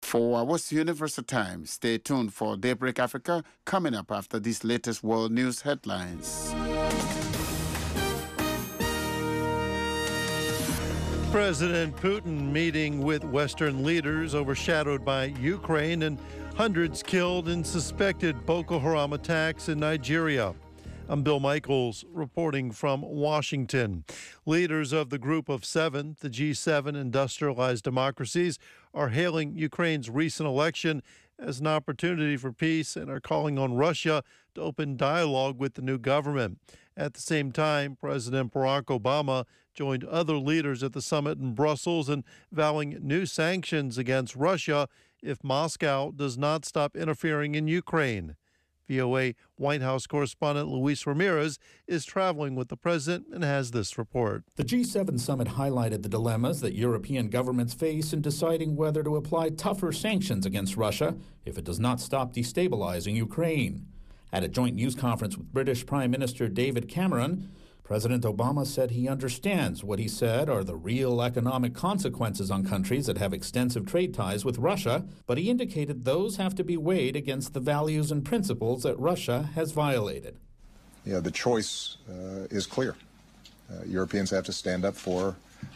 For our Universal Time, stay tuned for Daybreak Africa coming up after these latest world news headlines. President Putin meeting with Western leaders overshadowed by Ukraine and hundreds killed in suspected Boko Haram attacks in Nigeria. I'm Bill Michaels reporting from Washington. Leaders of the Group of Seven, the G7 industrialized democracies, are hailing Ukraine's recent election as an opportunity for peace and are calling on Russia to open dialogue with the new government. At the same time, President Barack Obama joined other leaders at the summit in Brussels in vowing new sanctions against Russia if Moscow does not stop interfering in Ukraine. VOA White House correspondent Luis Ramirez is traveling with the president and has this report. The G7 summit highlighted the dilemmas that European governments face in deciding whether to apply tougher sanctions against Russia if it does not stop destabilizing Ukraine. At a joint news conference with British Prime Minister David Cameron, President Obama said he understands what he said are the real economic consequences on countries that have extensive trade ties with Russia, but he indicated those have to be weighed against the values and principles that Russia has violated. Yeah, the choice is clear. Europeans have to stand up for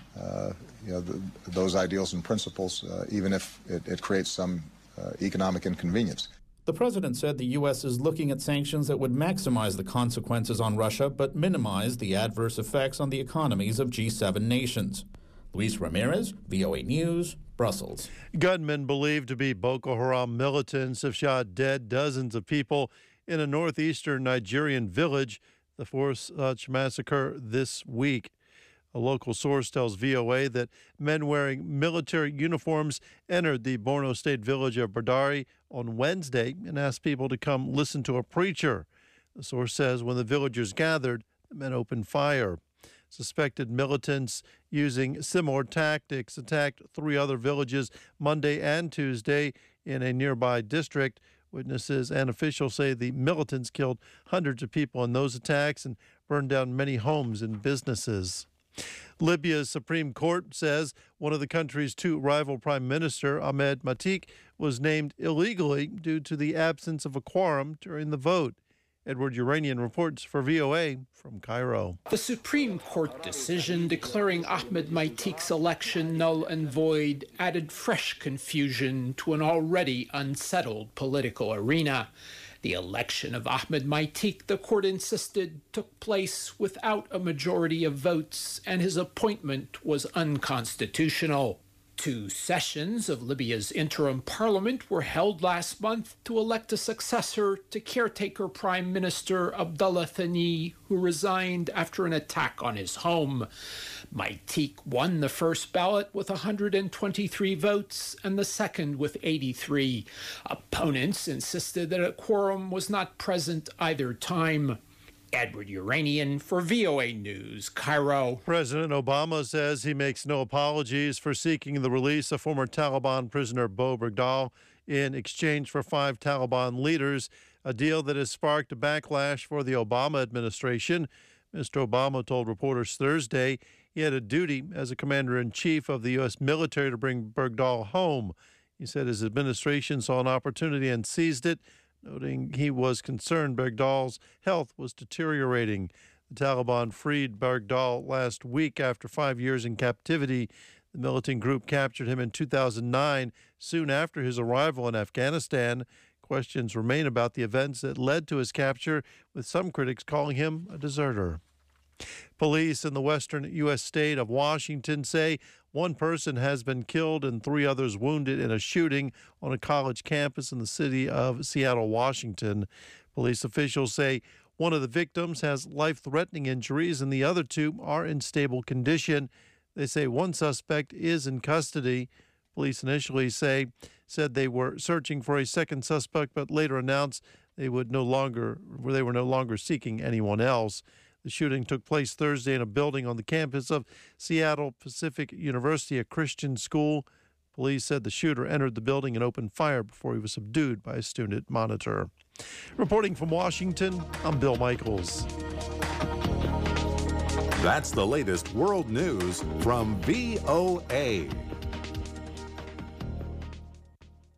those ideals and principles, even if it creates some economic inconvenience. The president said the U.S. is looking at sanctions that would maximize the consequences on Russia but minimize the adverse effects on the economies of G7 nations. Luis Ramirez, VOA News, Brussels. Gunmen believed to be Boko Haram militants have shot dead dozens of people in a northeastern Nigerian village, the fourth such massacre this week. A local source tells VOA that men wearing military uniforms entered the Borno State village of Badari on Wednesday and asked people to come listen to a preacher. The source says when the villagers gathered, the men opened fire. Suspected militants using similar tactics attacked 3 other villages Monday and Tuesday in a nearby district. Witnesses and officials say the militants killed hundreds of people in those attacks and burned down many homes and businesses. Libya's Supreme Court says one of the country's 2 rival prime minister, Ahmed Matik, was named illegally due to the absence of a quorum during the vote. Edward Uranian reports for VOA from Cairo. The Supreme Court decision declaring Ahmed Matik's election null and void added fresh confusion to an already unsettled political arena. The election of Ahmed Matik, the court insisted, took place without a majority of votes, and his appointment was unconstitutional. 2 sessions of Libya's interim parliament were held last month to elect a successor to caretaker Prime Minister Abdullah Thani, who resigned after an attack on his home. Matik won the first ballot with 123 votes and the second with 83. Opponents insisted that a quorum was not present either time. Edward Uranian for VOA News, Cairo. President Obama says he makes no apologies for seeking the release of former Taliban prisoner Bo Bergdahl in exchange for 5 Taliban leaders, a deal that has sparked a backlash for the Obama administration. Mr. Obama told reporters Thursday he had a duty as a commander-in-chief of the U.S. military to bring Bergdahl home. He said his administration saw an opportunity and seized it, noting he was concerned Bergdahl's health was deteriorating. The Taliban freed Bergdahl last week after 5 years in captivity. The militant group captured him in 2009, soon after his arrival in Afghanistan. Questions remain about the events that led to his capture, with some critics calling him a deserter. Police in the western U.S. state of Washington say 1 person has been killed and 3 others wounded in a shooting on a college campus in the city of Seattle, Washington. Police officials say one of the victims has life-threatening injuries and the other 2 are in stable condition. They say 1 suspect is in custody. Police initially said they were searching for a second suspect, but later announced they were no longer seeking anyone else. The shooting took place Thursday in a building on the campus of Seattle Pacific University, a Christian school. Police said the shooter entered the building and opened fire before he was subdued by a student monitor. Reporting from Washington, I'm Bill Michaels. That's the latest world news from VOA.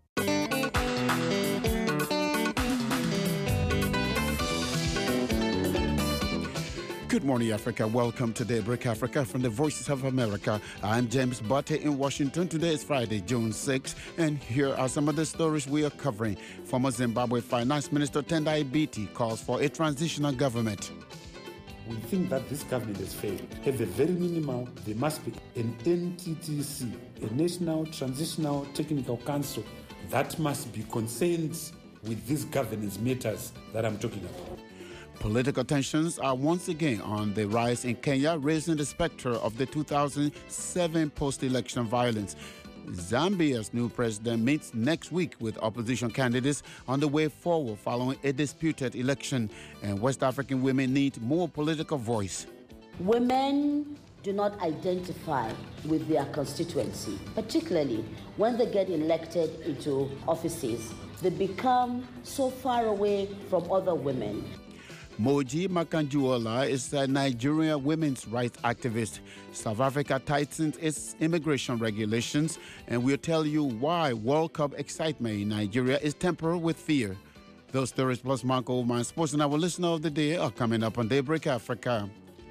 morning, Africa. Welcome to Daybreak Africa from the Voices of America. I'm James Butte in Washington. Today is Friday, June 6th, and here are some of the stories we are covering. Former Zimbabwe Finance Minister Tendai Biti calls for a transitional government. We think that this government has failed. At the very minimal, there must be an NTTC, a National Transitional Technical Council, that must be concerned with these governance matters that I'm talking about. Political tensions are once again on the rise in Kenya, raising the specter of the 2007 post-election violence. Zambia's new president meets next week with opposition candidates on the way forward following a disputed election. And West African women need more political voice. Women do not identify with their constituency, particularly when they get elected into offices. They become so far away from other women. Moji Makanjuola is a Nigerian women's rights activist. South Africa tightens its immigration regulations, and we'll tell you why World Cup excitement in Nigeria is tempered with fear. Those stories plus Mark Oldman Sports and our listener of the day are coming up on Daybreak Africa.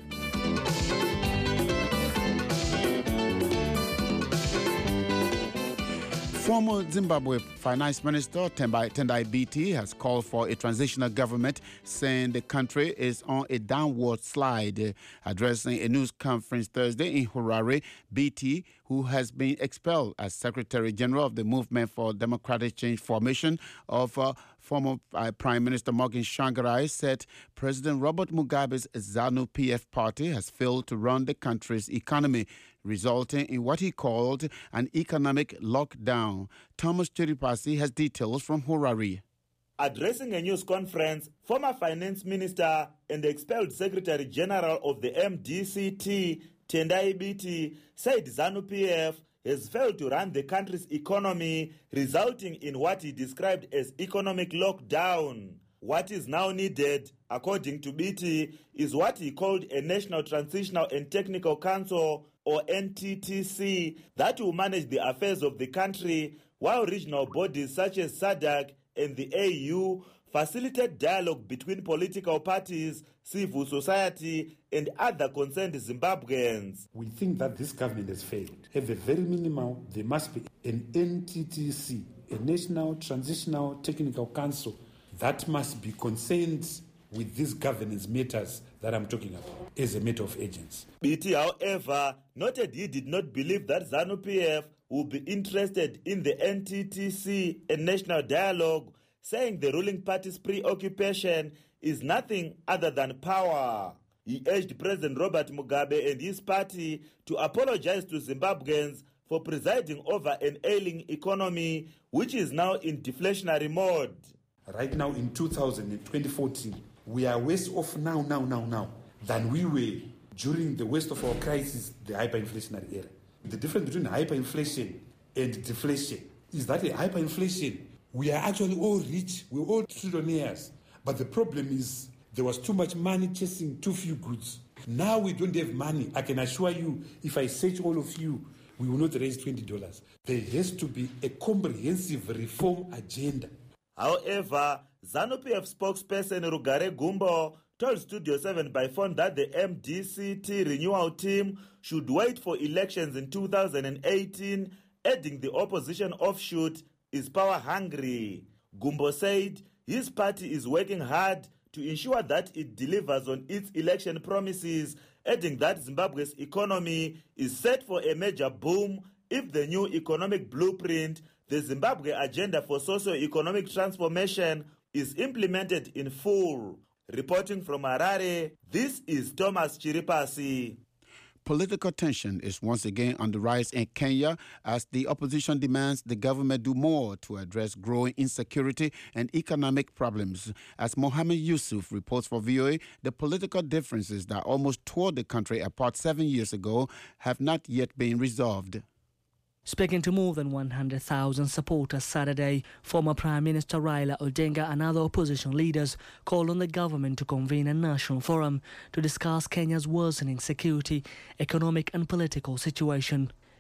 Former Zimbabwe Finance Minister Tendai Biti has called for a transitional government, saying the country is on a downward slide. Addressing a news conference Thursday in Harare, Biti, who has been expelled as Secretary General of the Movement for Democratic Change formation of former Prime Minister Morgan Tsvangirai, said President Robert Mugabe's ZANU-PF party has failed to run the country's economy, resulting in what he called an economic lockdown. Thomas Chiripasi has details from Harare. Addressing a news conference, former Finance Minister and expelled Secretary General of the MDCT, Tendai Biti, said ZANU-PF has failed to run the country's economy, resulting in what he described as economic lockdown. What is now needed, according to Biti, is what he called a National Transitional and Technical Council, or NTTC, that will manage the affairs of the country, while regional bodies such as SADC and the AU facilitate dialogue between political parties, civil society, and other concerned Zimbabweans. We think that this government has failed. At the very minimal, there must be an NTTC, a National Transitional Technical Council, that must be concerned with these governance matters that I'm talking about as a matter of urgency. Biti, however, noted he did not believe that ZANU-PF would be interested in the NTTC and national dialogue, saying the ruling party's preoccupation is nothing other than power. He urged President Robert Mugabe and his party to apologize to Zimbabweans for presiding over an ailing economy which is now in deflationary mode. Right now in 2014, we are worse off now than we were during the worst of our crisis, the hyperinflationary era. The difference between hyperinflation and deflation is that in hyperinflation, we are actually all rich, we're all trillionaires. But the problem is there was too much money chasing too few goods. Now we don't have money. I can assure you, if I search all of you, we will not raise $20. There has to be a comprehensive reform agenda. However, ZANU-PF spokesperson Rugare Gumbo told Studio 7 by phone that the MDCT renewal team should wait for elections in 2018, adding the opposition offshoot is power hungry. Gumbo said his party is working hard to ensure that it delivers on its election promises, adding that Zimbabwe's economy is set for a major boom if the new economic blueprint, the Zimbabwe Agenda for Socio-Economic Transformation, is implemented in full. Reporting from Harare, this is Thomas Chiripasi. Political tension is once again on the rise in Kenya as the opposition demands the government do more to address growing insecurity and economic problems. As Mohammed Yusuf reports for VOA, the political differences that almost tore the country apart 7 years ago have not yet been resolved. Speaking to more than 100,000 supporters Saturday, former Prime Minister Raila Odinga and other opposition leaders called on the government to convene a national forum to discuss Kenya's worsening security, economic and political situation.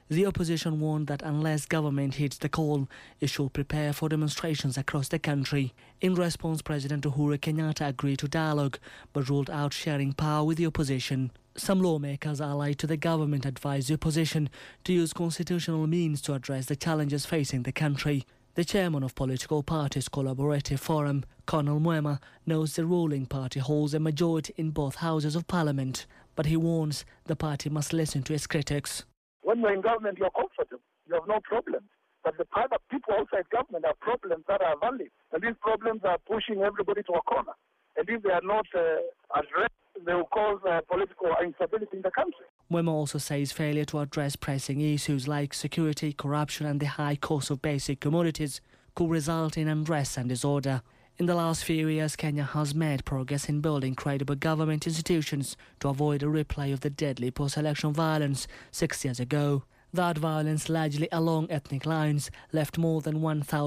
The opposition warned that unless government heeds the call, it should prepare for demonstrations across the country. In response, President Uhuru Kenyatta agreed to dialogue, but ruled out sharing power with the opposition. Some lawmakers allied to the government advised the opposition to use constitutional means to address the challenges facing the country. The chairman of Political Parties Collaborative Forum, Colonel Mwema, knows the ruling party holds a majority in both houses of parliament, but he warns the party must listen to its critics. When you're in government, you're comfortable. You have no problems. But the private people outside government have problems that are valid. And these problems are pushing everybody to a corner. And if they are not addressed, they will cause political instability in the country. Mwema also says failure to address pressing issues like security, corruption and the high cost of basic commodities could result in unrest and disorder. In the last few years, Kenya has made progress in building credible government institutions to avoid a replay of the deadly post-election violence 6 years ago. That violence, largely along ethnic lines, left more than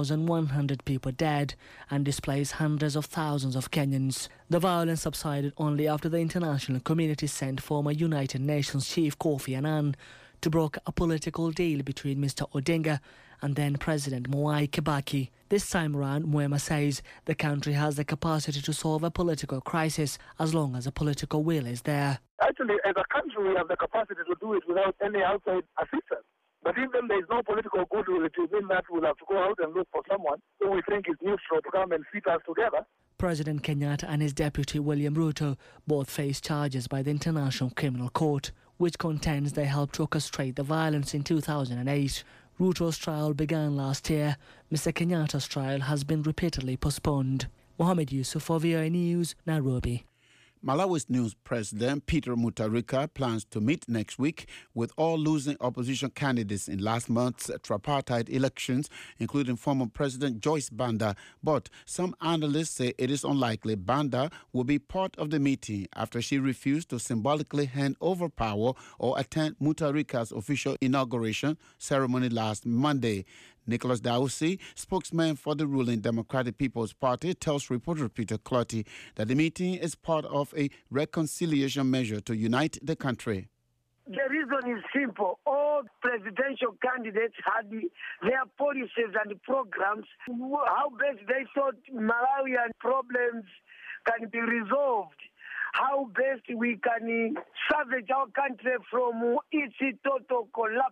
1,100 people dead and displaced hundreds of thousands of Kenyans. The violence subsided only after the international community sent former United Nations Chief Kofi Annan to broker a political deal between Mr. Odinga and then President Mwai Kibaki. This time around, Mwema says the country has the capacity to solve a political crisis as long as a political will is there. Actually, as a country, we have the capacity to do it without any outside assistance. But even there is no political goodwill, it will mean that we'll have to go out and look for someone who we think is neutral to come and fit us together. President Kenyatta and his deputy William Ruto both face charges by the International Criminal Court, which contends they helped to orchestrate the violence in 2008. Ruto's trial began last year. Mr. Kenyatta's trial has been repeatedly postponed. Mohamed Yusuf for VOA News, Nairobi. Malawi's new president, Peter Mutharika, plans to meet next week with all losing opposition candidates in last month's tripartite elections, including former President Joyce Banda. But some analysts say it is unlikely Banda will be part of the meeting after she refused to symbolically hand over power or attend Mutharika's official inauguration ceremony last Monday. Nicholas Dausi, spokesman for the ruling Democratic People's Party, tells reporter Peter Clotty that the meeting is part of a reconciliation measure to unite the country. The reason is simple. All presidential candidates had their policies and programs, how best they thought Malawian problems can be resolved, how best we can salvage our country from its total collapse.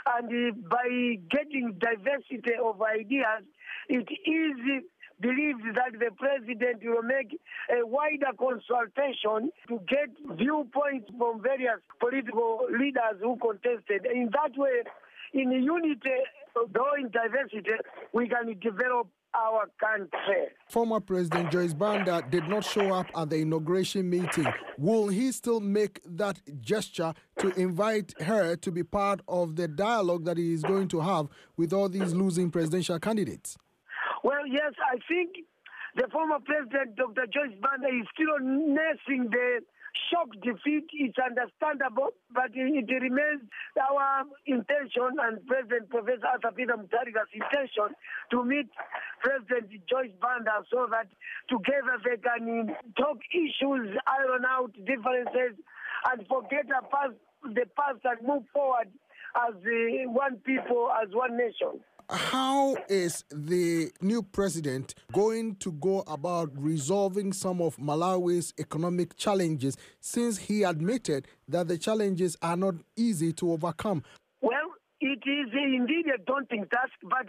And by getting diversity of ideas, it is believed that the president will make a wider consultation to get viewpoints from various political leaders who contested. In that way, in unity, though in diversity, we can develop our country. Former President Joyce Banda did not show up at the inauguration meeting. Will he still make that gesture to invite her to be part of the dialogue that he is going to have with all these losing presidential candidates? Well, yes, I think the former president, Dr. Joyce Banda, is still nursing the shock defeat. It's understandable, but it remains our intention and President Professor Arthur Peter Mutharika's intention to meet President Joyce Banda so that together they can talk issues, iron out differences, and forget the past and move forward as one people, as one nation. How is the new president going to go about resolving some of Malawi's economic challenges, since he admitted that the challenges are not easy to overcome? Well, it is indeed a daunting task, but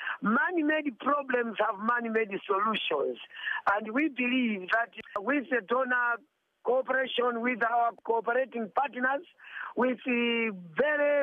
man-made problems have man-made solutions. And we believe that with the donor cooperation, with our cooperating partners, with the very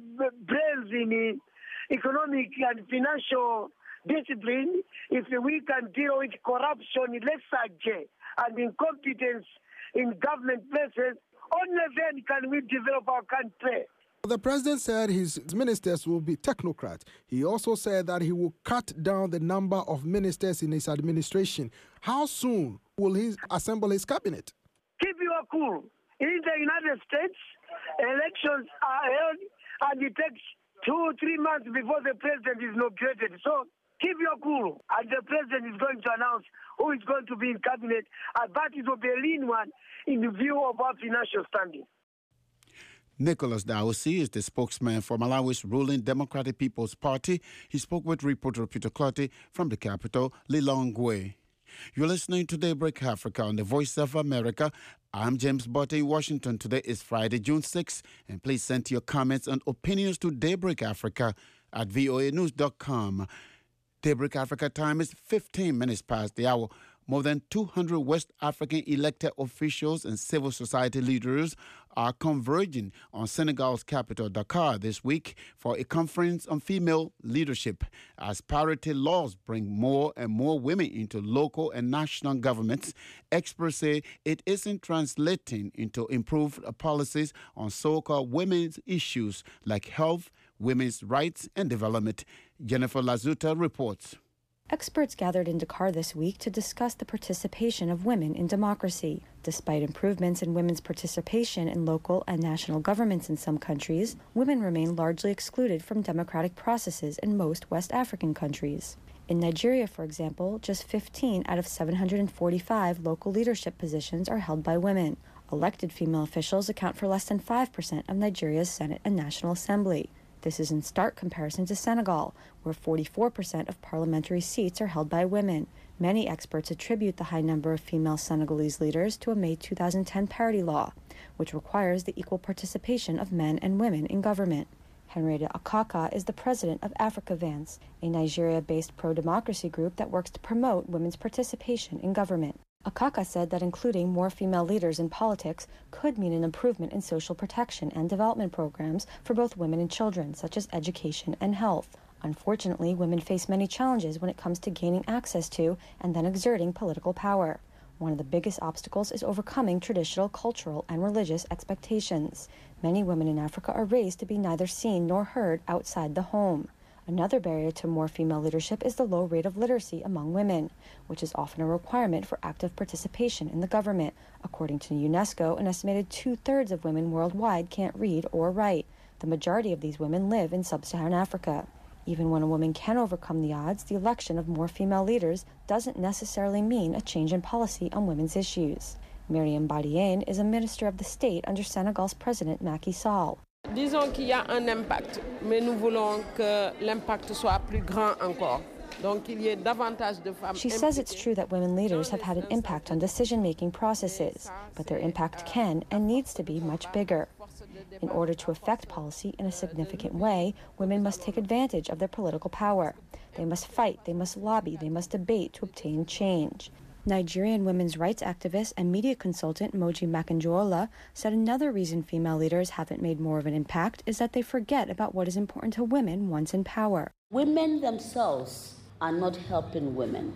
brains in economic and financial discipline, if we can deal with corruption, lethargy, and incompetence in government places, only then can we develop our country. The president said his ministers will be technocrats. He also said that he will cut down the number of ministers in his administration. How soon will he assemble his cabinet? Keep your cool. In the United States, elections are held and it takes 2 or 3 months before the president is inaugurated. So keep your cool. And the president is going to announce who is going to be in cabinet. And that is a lean one in view of our financial standing. Nicholas Dawsi is the spokesman for Malawi's ruling Democratic People's Party. He spoke with reporter Peter Clotty from the capital, Lilongwe. You're listening to Daybreak Africa on the Voice of America. I'm James Botte in Washington. Today is Friday, June 6th. And please send your comments and opinions to Daybreak Africa at voanews.com. Daybreak Africa time is 15 minutes past the hour. More than 200 West African elected officials and civil society leaders are converging on Senegal's capital, Dakar, this week for a conference on female leadership as parity laws bring more and more women into local and national governments. Experts say it isn't translating into improved policies on so-called women's issues like health, women's rights, and development. Jennifer Lazuta reports. Experts gathered in Dakar this week to discuss the participation of women in democracy. Despite improvements in women's participation in local and national governments in some countries, women remain largely excluded from democratic processes in most West African countries. In Nigeria, for example, just 15 out of 745 local leadership positions are held by women. Elected female officials account for less than 5% of Nigeria's Senate and National Assembly. This is in stark comparison to Senegal, where 44% of parliamentary seats are held by women. Many experts attribute the high number of female Senegalese leaders to a May 2010 parity law, which requires the equal participation of men and women in government. Henrietta Akaka is the president of AfricaVance, a Nigeria-based pro-democracy group that works to promote women's participation in government. Akaka said that including more female leaders in politics could mean an improvement in social protection and development programs for both women and children, such as education and health. Unfortunately, women face many challenges when it comes to gaining access to and then exerting political power. One of the biggest obstacles is overcoming traditional cultural and religious expectations. Many women in Africa are raised to be neither seen nor heard outside the home. Another barrier to more female leadership is the low rate of literacy among women, which is often a requirement for active participation in the government. According to UNESCO, an estimated 2/3 of women worldwide can't read or write. The majority of these women live in sub-Saharan Africa. Even when a woman can overcome the odds, the election of more female leaders doesn't necessarily mean a change in policy on women's issues. Myriam Badiane is a minister of the state under Senegal's president Macky Sall. Disons qu'il y a un impact, mais nous voulons que l'impact soit plus grand encore. Donc il y ait davantage de femmes. She says it's true that women leaders have had an impact on decision-making processes, but their impact can and needs to be much bigger. In order to affect policy in a significant way, women must take advantage of their political power. They must fight, they must lobby, they must debate to obtain change. Nigerian women's rights activist and media consultant Moji Makanjuola said another reason female leaders haven't made more of an impact is that they forget about what is important to women once in power. Women themselves are not helping women.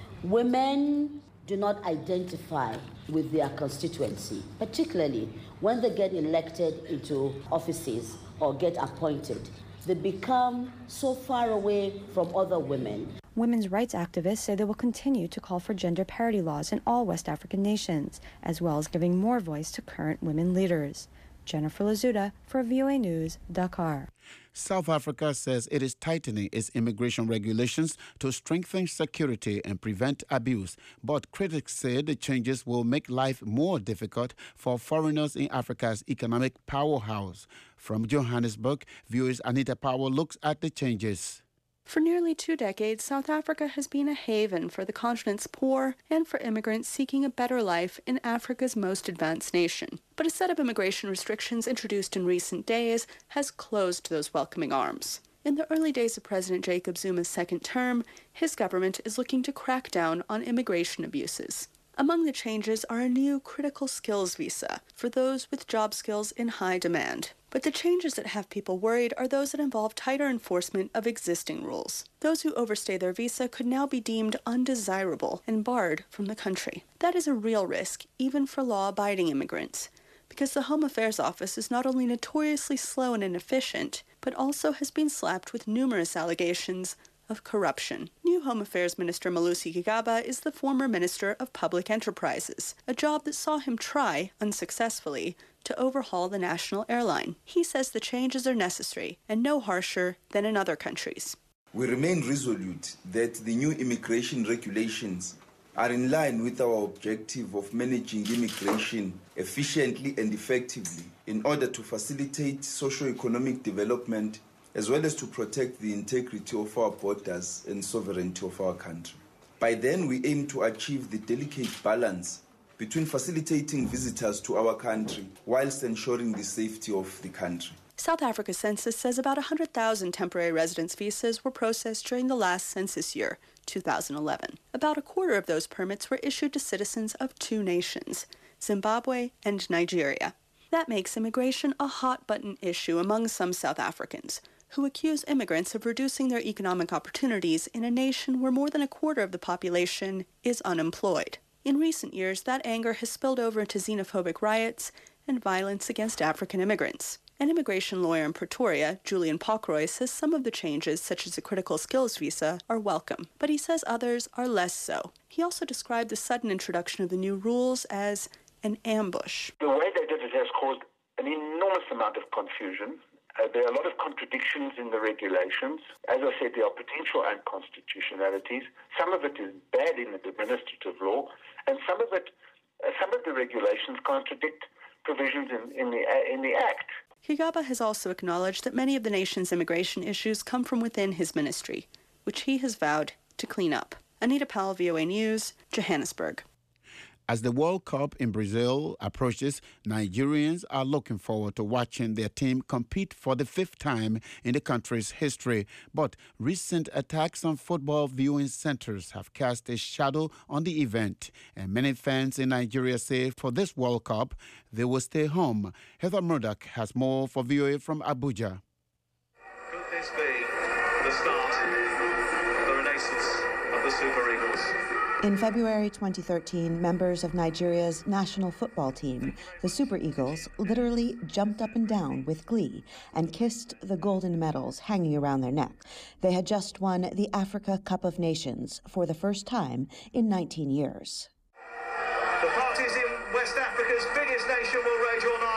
Women do not identify with their constituency, particularly when they get elected into offices or get appointed. They become so far away from other women. Women's rights activists say they will continue to call for gender parity laws in all West African nations, as well as giving more voice to current women leaders. Jennifer Lazuta for VOA News, Dakar. South Africa says it is tightening its immigration regulations to strengthen security and prevent abuse. But critics say the changes will make life more difficult for foreigners in Africa's economic powerhouse. From Johannesburg, viewers Anita Power looks at the changes. For nearly 2 decades, South Africa has been a haven for the continent's poor and for immigrants seeking a better life in Africa's most advanced nation. But a set of immigration restrictions introduced in recent days has closed those welcoming arms. In the early days of President Jacob Zuma's second term, his government is looking to crack down on immigration abuses. Among the changes are a new critical skills visa for those with job skills in high demand. But the changes that have people worried are those that involve tighter enforcement of existing rules. Those who overstay their visa could now be deemed undesirable and barred from the country. That is a real risk, even for law-abiding immigrants, because the Home Affairs Office is not only notoriously slow and inefficient, but also has been slapped with numerous allegations of corruption. New Home Affairs Minister Malusi Gigaba is the former Minister of Public Enterprises, a job that saw him try, unsuccessfully, to overhaul the national airline. He says the changes are necessary and no harsher than in other countries. We remain resolute that the new immigration regulations are in line with our objective of managing immigration efficiently and effectively in order to facilitate socio-economic development as well as to protect the integrity of our borders and sovereignty of our country. By then, we aim to achieve the delicate balance between facilitating visitors to our country whilst ensuring the safety of the country. South Africa's census says about 100,000 temporary residence visas were processed during the last census year, 2011. About a quarter of those permits were issued to citizens of two nations, Zimbabwe and Nigeria. That makes immigration a hot-button issue among some South Africans, who accuse immigrants of reducing their economic opportunities in a nation where more than a quarter of the population is unemployed. In recent years, that anger has spilled over into xenophobic riots and violence against African immigrants. An immigration lawyer in Pretoria, Julian Pockroy, says some of the changes, such as a critical skills visa, are welcome, but he says others are less so. He also described the sudden introduction of the new rules as an ambush. The way they did it has caused an enormous amount of confusion. There are a lot of contradictions in the regulations. As I said, there are potential unconstitutionalities. Some of it is bad in the administrative law, and some of the regulations contradict provisions in the Act. Gigaba has also acknowledged that many of the nation's immigration issues come from within his ministry, which he has vowed to clean up. Anita Powell, VOA News, Johannesburg. As the World Cup in Brazil approaches, Nigerians are looking forward to watching their team compete for the fifth time in the country's history. But recent attacks on football viewing centers have cast a shadow on the event. And many fans in Nigeria say for this World Cup, they will stay home. Heather Murdoch has more for VOA from Abuja. Could this be the start of the renaissance of the Super Eagles? In February 2013, members of Nigeria's national football team, the Super Eagles, literally jumped up and down with glee and kissed the golden medals hanging around their neck. They had just won the Africa Cup of Nations for the first time in 19 years. The parties in West Africa's biggest nation will rage all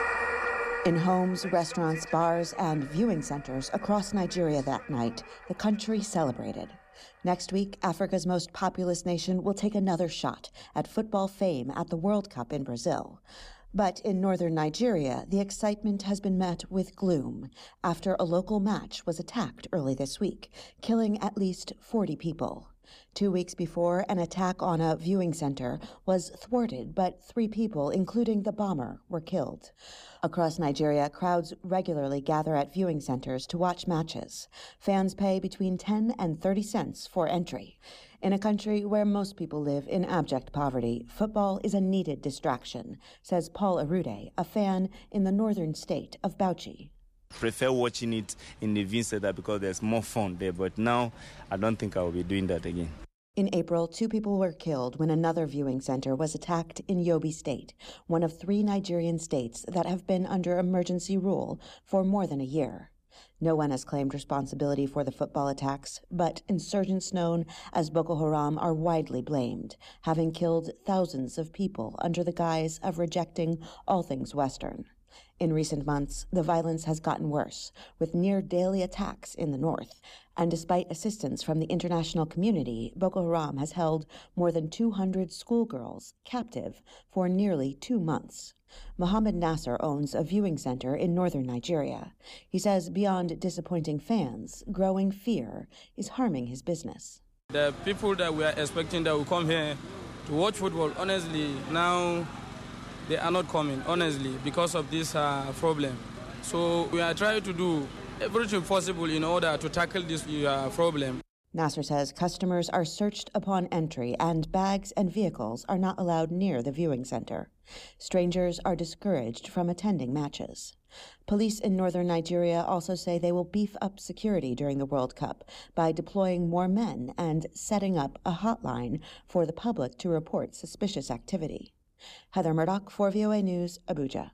night. In homes, restaurants, bars, and viewing centers across Nigeria that night, the country celebrated. Next week, Africa's most populous nation will take another shot at football fame at the World Cup in Brazil. But in northern Nigeria, the excitement has been met with gloom after a local match was attacked early this week, killing at least 40 people. 2 weeks before, an attack on a viewing center was thwarted, but 3 people, including the bomber, were killed. Across Nigeria, crowds regularly gather at viewing centers to watch matches. Fans pay between 10 and 30 cents for entry. In a country where most people live in abject poverty, football is a needed distraction, says Paul Arude, a fan in the northern state of Bauchi. Prefer watching it in the viewing center because there's more fun there, but now I don't think I will be doing that again. In April, 2 people were killed when another viewing center was attacked in Yobe State, one of 3 Nigerian states that have been under emergency rule for more than a year. No one has claimed responsibility for the football attacks, but insurgents known as Boko Haram are widely blamed, having killed thousands of people under the guise of rejecting all things Western. In recent months, the violence has gotten worse, with near-daily attacks in the north. And despite assistance from the international community, Boko Haram has held more than 200 schoolgirls captive for nearly 2 months. Mohammed Nasser owns a viewing center in northern Nigeria. He says beyond disappointing fans, growing fear is harming his business. The people that we are expecting that will come here to watch football, honestly, now they are not coming, honestly, because of this problem. So we are trying to do everything possible in order to tackle this problem. Nasser says customers are searched upon entry and bags and vehicles are not allowed near the viewing center. Strangers are discouraged from attending matches. Police in northern Nigeria also say they will beef up security during the World Cup by deploying more men and setting up a hotline for the public to report suspicious activity. Heather Murdoch for VOA News, Abuja.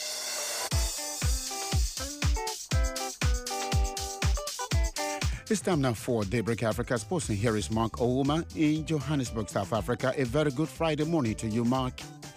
It's time now for Daybreak Africa Sports, and here is Mark Ouma in Johannesburg, South Africa. A very good Friday morning to you, Mark.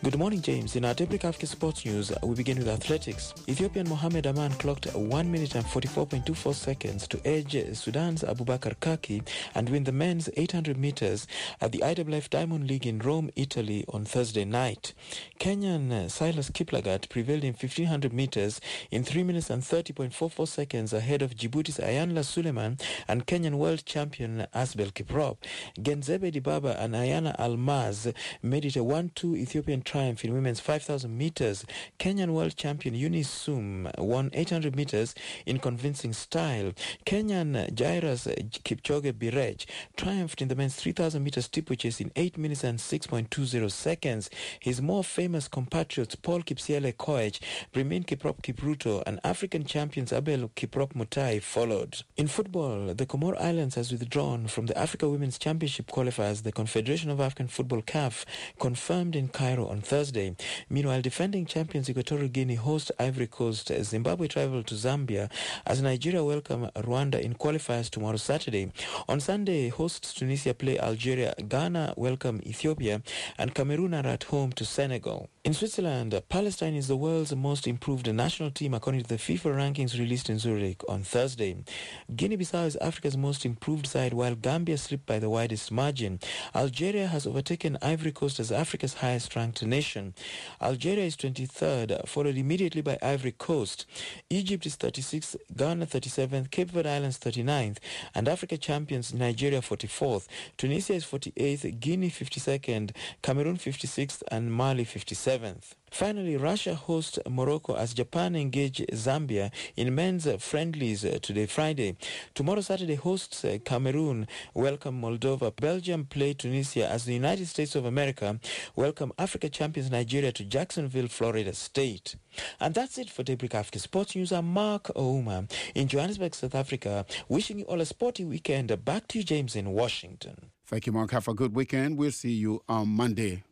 Good morning, James. In our Daybreak Africa Sports News, we begin with athletics. Ethiopian Mohamed Aman clocked 1 minute and 44.24 seconds to edge Sudan's Abubakar Kaki and win the men's 800 meters at the IWF Diamond League in Rome, Italy on Thursday night. Kenyan Silas Kiplagat prevailed in 1500 meters in 3 minutes and 30.44 seconds ahead of Djibouti's Ayanla Suleiman and Kenyan world champion Asbel Kiprop. Genzebe Dibaba and Ayana Almaz made it a 1-2 Ethiopian triumph in women's 5,000 meters. Kenyan world champion Eunice Sum won 800 meters in convincing style. Kenyan Jairus Kipchoge Birej triumphed in the men's 3,000 meters steeplechase in 8 minutes and 6.20 seconds. His more famous compatriots Paul Kipsiele Koech, Brimin Kiprop Kipruto and African champions Abel Kiprop Mutai followed. In football, the Comore Islands has withdrawn from the Africa Women's Championship qualifiers. The Confederation of African Football CAF confirmed in Cairo on Thursday. Meanwhile, defending champions Equatorial Guinea host Ivory Coast. Zimbabwe travel to Zambia as Nigeria welcome Rwanda in qualifiers tomorrow Saturday. On Sunday, hosts Tunisia play Algeria, Ghana welcome Ethiopia, and Cameroon are at home to Senegal. In Switzerland, Palestine is the world's most improved national team according to the FIFA rankings released in Zurich on Thursday. Guinea-Bissau is Africa's most improved side while Gambia slipped by the widest margin. Algeria has overtaken Ivory Coast as Africa's highest ranked nation. Algeria is 23rd, followed immediately by Ivory Coast. Egypt is 36th, Ghana 37th, Cape Verde Islands 39th, and Africa champions Nigeria 44th. Tunisia is 48th, Guinea 52nd, Cameroon 56th, and Mali 57th. Finally, Russia hosts Morocco as Japan engage Zambia in men's friendlies today, Friday. Tomorrow, Saturday, hosts Cameroon welcome Moldova. Belgium play Tunisia as the United States of America welcome Africa champions Nigeria to Jacksonville, Florida State. And that's it for Daybreak Africa Sports News. I'm Mark Ouma in Johannesburg, South Africa, wishing you all a sporty weekend. Back to you, James, in Washington. Thank you, Mark. Have a good weekend. We'll see you on Monday.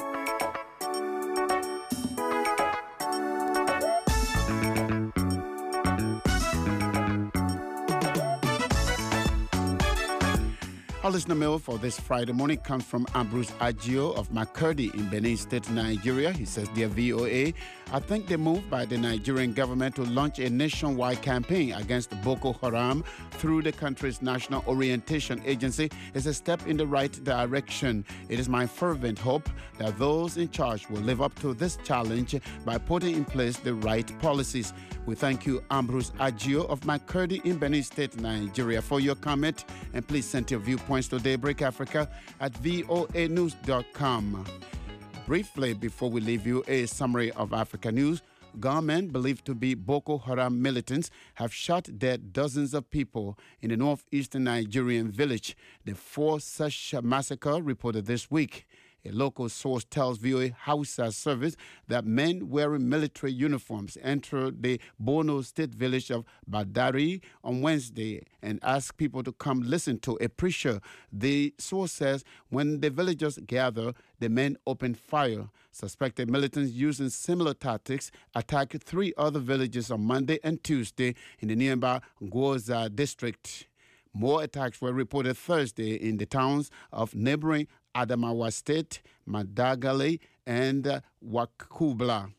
Our listener mail for this Friday morning comes from Ambrose Agio of Makurdi in Benin State, Nigeria. He says, "Dear VOA, I think the move by the Nigerian government to launch a nationwide campaign against Boko Haram through the country's National Orientation Agency is a step in the right direction. It is my fervent hope that those in charge will live up to this challenge by putting in place the right policies." We thank you, Ambrose Agio of Makurdi in Benin State, Nigeria, for your comment, and please send your viewpoints to Daybreak Africa at voanews.com. Briefly, before we leave you, a summary of Africa news. Gunmen believed to be Boko Haram militants have shot dead dozens of people in the northeastern Nigerian village. The fourth such massacre reported this week. A local source tells VOA Hausa Service that men wearing military uniforms entered the Borno State village of Badari on Wednesday and asked people to come listen to a preacher. The source says when the villagers gathered, the men opened fire. Suspected militants using similar tactics attacked 3 other villages on Monday and Tuesday in the nearby Gwoza district. More attacks were reported Thursday in the towns of neighboring Adamawa State, Madagali, and Wakubla.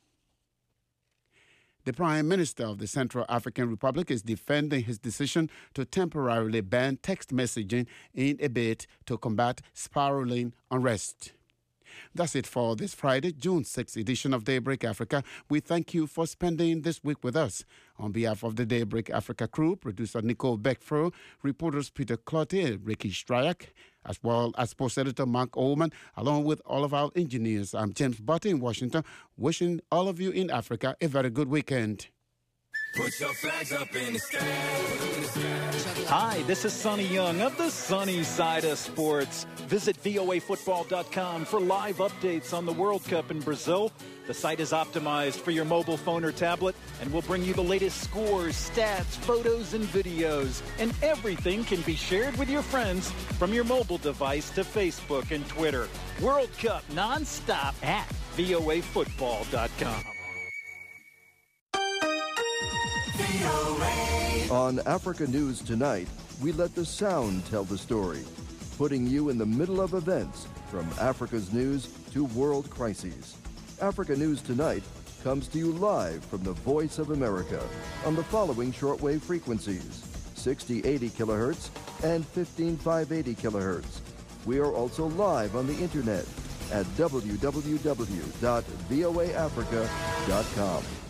The Prime Minister of the Central African Republic is defending his decision to temporarily ban text messaging in a bid to combat spiraling unrest. That's it for this Friday, June 6th edition of Daybreak Africa. We thank you for spending this week with us. On behalf of the Daybreak Africa crew, producer Nicole Beckfro, reporters Peter Cloutier, Ricky Stryak, as well as sports editor Mark Ullman, along with all of our engineers. I'm James Butter in Washington, wishing all of you in Africa a very good weekend. Put your flags up in the sky. Hi, this is Sonny Young of the Sunny Side of Sports. Visit voafootball.com for live updates on the World Cup in Brazil. The site is optimized for your mobile phone or tablet and will bring you the latest scores, stats, photos, and videos. And everything can be shared with your friends from your mobile device to Facebook and Twitter. World Cup nonstop at voafootball.com. On Africa News Tonight, we let the sound tell the story, putting you in the middle of events from Africa's news to world crises. Africa News Tonight comes to you live from the Voice of America on the following shortwave frequencies: 6080 kilohertz and 15580 kilohertz. We are also live on the internet at www.voaafrica.com.